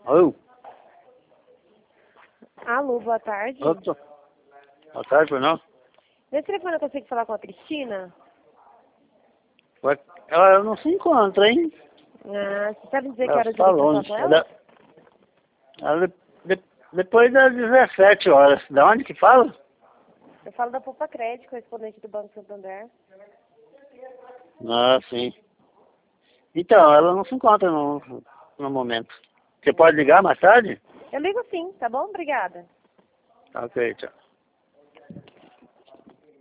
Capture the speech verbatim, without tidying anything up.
Oi. Alô, boa tarde. Opa. Boa tarde, foi não? Nesse telefone eu consigo falar com a Cristina? Ué, ela não se encontra, hein? Ah, você sabe dizer que Ela hora de está ligar longe. com ela? Ela, ela, de, depois das dezessete horas. Da onde que fala? Eu falo da Poupa Crédito, correspondente do Banco Santander. Ah, sim. Então, ela não se encontra no, no momento. Você pode ligar mais tarde? Eu ligo sim, tá bom? Obrigada. Ok, tchau.